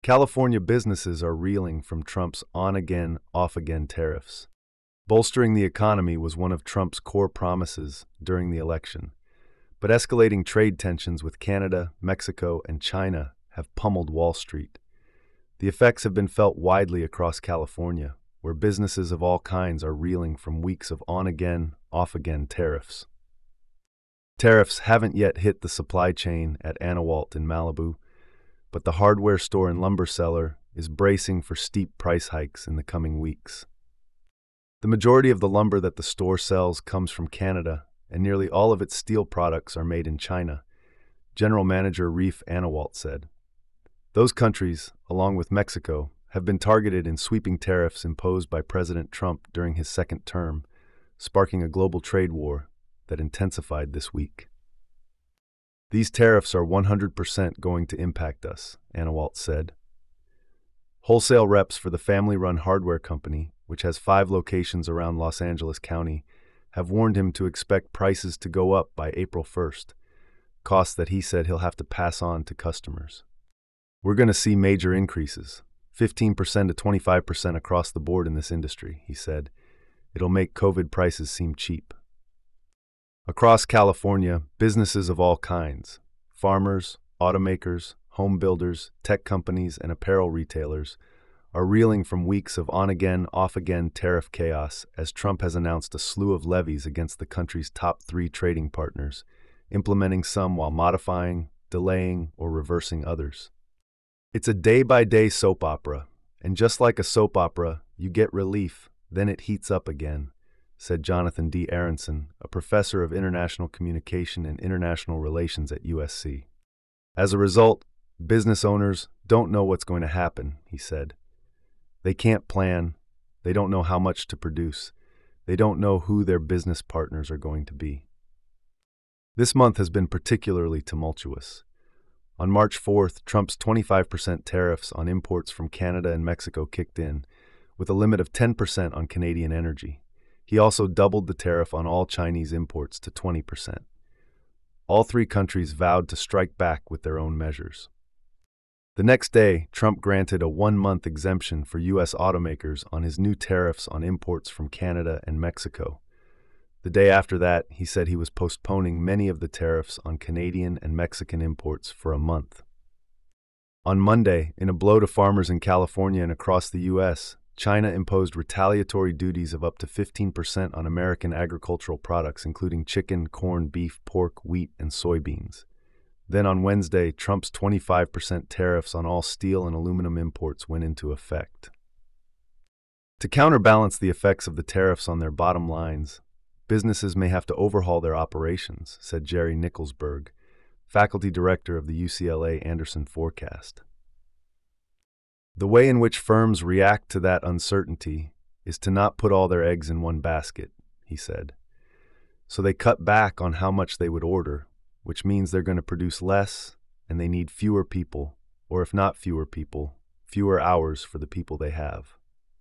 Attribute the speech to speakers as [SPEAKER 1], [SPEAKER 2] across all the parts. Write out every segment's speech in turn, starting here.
[SPEAKER 1] California businesses are reeling from Trump's on-again, off-again tariffs. Bolstering the economy was one of Trump's core promises during the election, but escalating trade tensions with Canada, Mexico, and China have pummeled Wall Street. The effects have been felt widely across California, where businesses of all kinds are reeling from weeks of on-again, off-again tariffs. Tariffs haven't yet hit the supply chain at Anawalt in Malibu, but the hardware store and lumber seller is bracing for steep price hikes in the coming weeks. The majority of the lumber that the store sells comes from Canada, and nearly all of its steel products are made in China, General Manager Reef Anawalt said. Those countries, along with Mexico, have been targeted in sweeping tariffs imposed by President Trump during his second term, sparking a global trade war that intensified this week. These tariffs are 100% going to impact us, Anawalt said. Wholesale reps for the family-run hardware company, which has 5 locations around Los Angeles County, have warned him to expect prices to go up by April 1st, costs that he said he'll have to pass on to customers. We're going to see major increases, 15% to 25% across the board in this industry, he said. It'll make COVID prices seem cheap. Across California, businesses of all kinds, farmers, automakers, home builders, tech companies, and apparel retailers, are reeling from weeks of on-again, off-again tariff chaos as Trump has announced a slew of levies against the country's top 3 trading partners, implementing some while modifying, delaying, or reversing others. It's a day-by-day soap opera, and just like a soap opera, you get relief, then it heats up again, said Jonathan D. Aronson, a professor of international communication and international relations at USC. As a result, business owners don't know what's going to happen, he said. They can't plan, they don't know how much to produce, they don't know who their business partners are going to be. This month has been particularly tumultuous. On March 4th, Trump's 25% tariffs on imports from Canada and Mexico kicked in, with a limit of 10% on Canadian energy. He also doubled the tariff on all Chinese imports to 20%. All 3 countries vowed to strike back with their own measures. The next day, Trump granted a 1-month exemption for U.S. automakers on his new tariffs on imports from Canada and Mexico. The day after that, he said he was postponing many of the tariffs on Canadian and Mexican imports for a month. On Monday, in a blow to farmers in California and across the U.S., China imposed retaliatory duties of up to 15% on American agricultural products, including chicken, corn, beef, pork, wheat, and soybeans. Then on Wednesday, Trump's 25% tariffs on all steel and aluminum imports went into effect. To counterbalance the effects of the tariffs on their bottom lines, businesses may have to overhaul their operations, said Jerry Nicholsberg, faculty director of the UCLA Anderson Forecast. The way in which firms react to that uncertainty is to not put all their eggs in one basket, he said. So they cut back on how much they would order, which means they're going to produce less and they need fewer people, or if not fewer people, fewer hours for the people they have.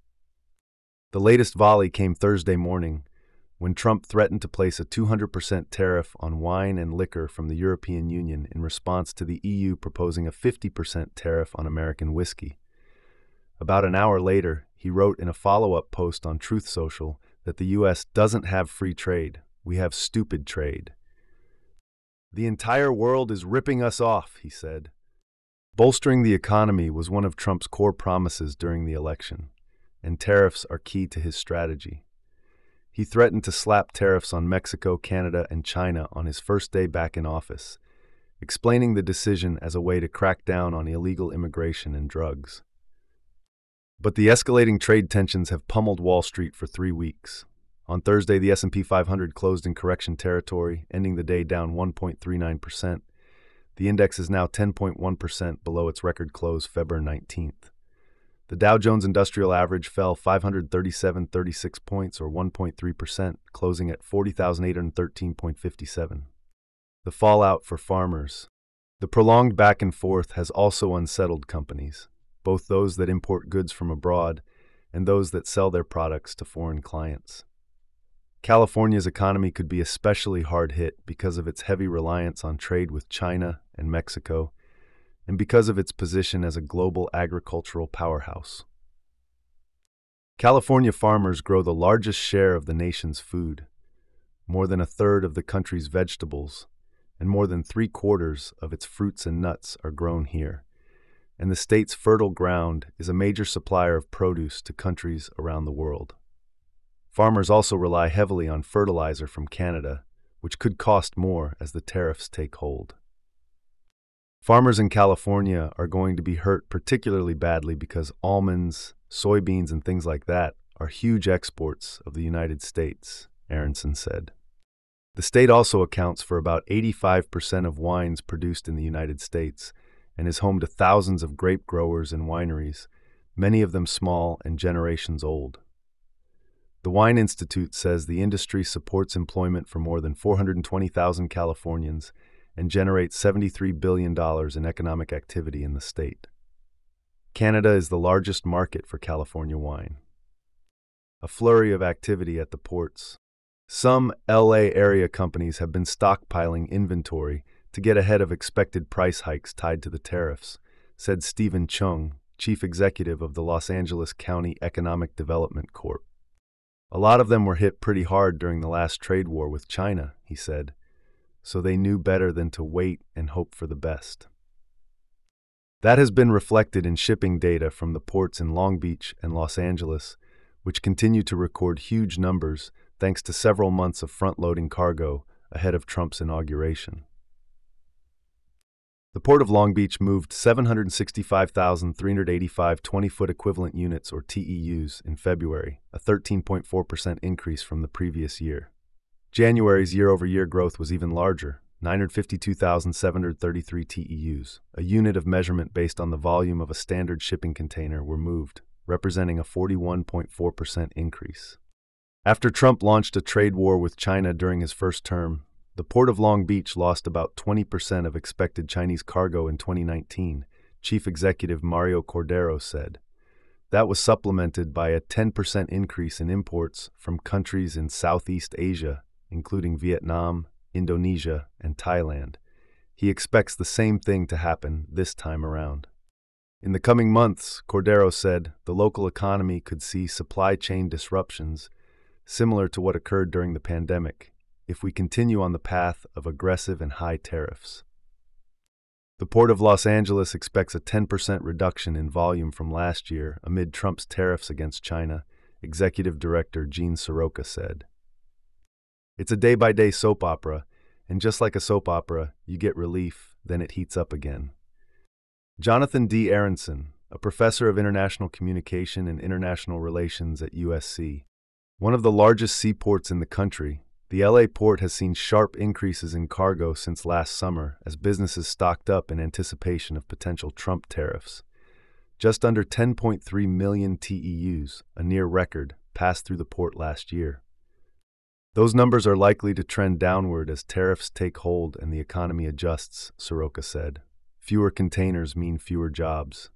[SPEAKER 1] The latest volley came Thursday morning when Trump threatened to place a 200% tariff on wine and liquor from the European Union in response to the EU proposing a 50% tariff on American whiskey. About an hour later, he wrote in a follow-up post on Truth Social that the U.S. doesn't have free trade, we have stupid trade. The entire world is ripping us off, he said. Bolstering the economy was one of Trump's core promises during the election, and tariffs are key to his strategy. He threatened to slap tariffs on Mexico, Canada, and China on his first day back in office, explaining the decision as a way to crack down on illegal immigration and drugs. But the escalating trade tensions have pummeled Wall Street for 3 weeks. On Thursday, the S&P 500 closed in correction territory, ending the day down 1.39%. The index is now 10.1% below its record close February 19th. The Dow Jones Industrial Average fell 537.36 points, or 1.3%, closing at 40,813.57. The fallout for farmers. The prolonged back and forth has also unsettled companies, both those that import goods from abroad and those that sell their products to foreign clients. California's economy could be especially hard hit because of its heavy reliance on trade with China and Mexico. and because of its position as a global agricultural powerhouse. California farmers grow the largest share of the nation's food, more than a third of the country's vegetables, and more than 3/4 of its fruits and nuts are grown here. And the state's fertile ground is a major supplier of produce to countries around the world. Farmers also rely heavily on fertilizer from Canada, which could cost more as the tariffs take hold. Farmers in California are going to be hurt particularly badly because almonds, soybeans, and things like that are huge exports of the United States, Aronson said. The state also accounts for about 85% of wines produced in the United States and is home to thousands of grape growers and wineries, many of them small and generations old. The Wine Institute says the industry supports employment for more than 420,000 Californians and generates $73 billion in economic activity in the state. Canada is the largest market for California wine. A flurry of activity at the ports. Some LA area companies have been stockpiling inventory to get ahead of expected price hikes tied to the tariffs, said Stephen Chung, chief executive of the Los Angeles County Economic Development Corp. A lot of them were hit pretty hard during the last trade war with China, he said, so they knew better than to wait and hope for the best. That has been reflected in shipping data from the ports in Long Beach and Los Angeles, which continue to record huge numbers thanks to several months of front-loading cargo ahead of Trump's inauguration. The Port of Long Beach moved 765,385 20-foot equivalent units, or TEUs, in February, a 13.4% increase from the previous year. January's year-over-year growth was even larger, 952,733 TEUs, a unit of measurement based on the volume of a standard shipping container, were moved, representing a 41.4% increase. After Trump launched a trade war with China during his first term, the Port of Long Beach lost about 20% of expected Chinese cargo in 2019, Chief Executive Mario Cordero said. That was supplemented by a 10% increase in imports from countries in Southeast Asia, including Vietnam, Indonesia, and Thailand. He expects the same thing to happen this time around. In the coming months, Cordero said, the local economy could see supply chain disruptions similar to what occurred during the pandemic if we continue on the path of aggressive and high tariffs. The Port of Los Angeles expects a 10% reduction in volume from last year amid Trump's tariffs against China, Executive Director Gene Soroka said. It's a day-by-day soap opera, and just like a soap opera, you get relief, then it heats up again. Jonathan D. Aronson, a professor of international communication and international relations at USC, one of the largest seaports in the country, the LA port has seen sharp increases in cargo since last summer as businesses stocked up in anticipation of potential Trump tariffs. Just under 10.3 million TEUs, a near record, passed through the port last year. Those numbers are likely to trend downward as tariffs take hold and the economy adjusts, Soroka said. Fewer containers mean fewer jobs.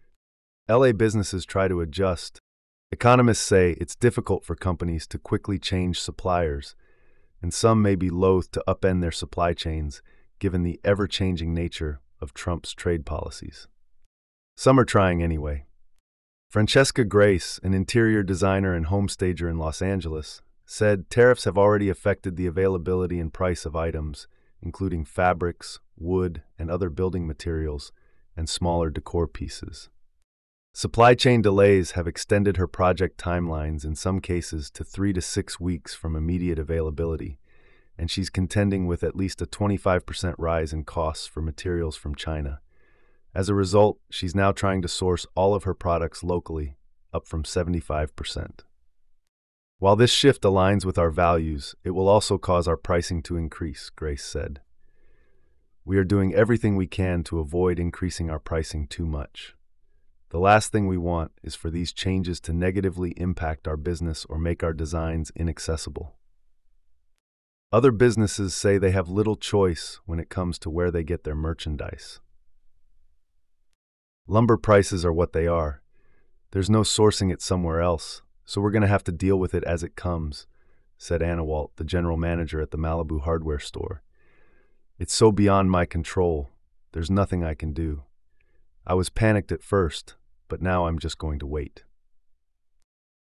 [SPEAKER 1] LA businesses try to adjust. Economists say it's difficult for companies to quickly change suppliers, and some may be loath to upend their supply chains given the ever-changing nature of Trump's trade policies. Some are trying anyway. Francesca Grace, an interior designer and homestager in Los Angeles, said tariffs have already affected the availability and price of items, including fabrics, wood, and other building materials, and smaller decor pieces. Supply chain delays have extended her project timelines in some cases to 3 to 6 weeks from immediate availability, and she's contending with at least a 25% rise in costs for materials from China. As a result, she's now trying to source all of her products locally, up from 75%. While this shift aligns with our values, it will also cause our pricing to increase, Grace said. We are doing everything we can to avoid increasing our pricing too much. The last thing we want is for these changes to negatively impact our business or make our designs inaccessible. Other businesses say they have little choice when it comes to where they get their merchandise. Lumber prices are what they are. There's no sourcing it somewhere else, so we're going to have to deal with it as it comes, said Anna Walt, the general manager at the Malibu hardware store. It's so beyond my control. There's nothing I can do. I was panicked at first, but now I'm just going to wait.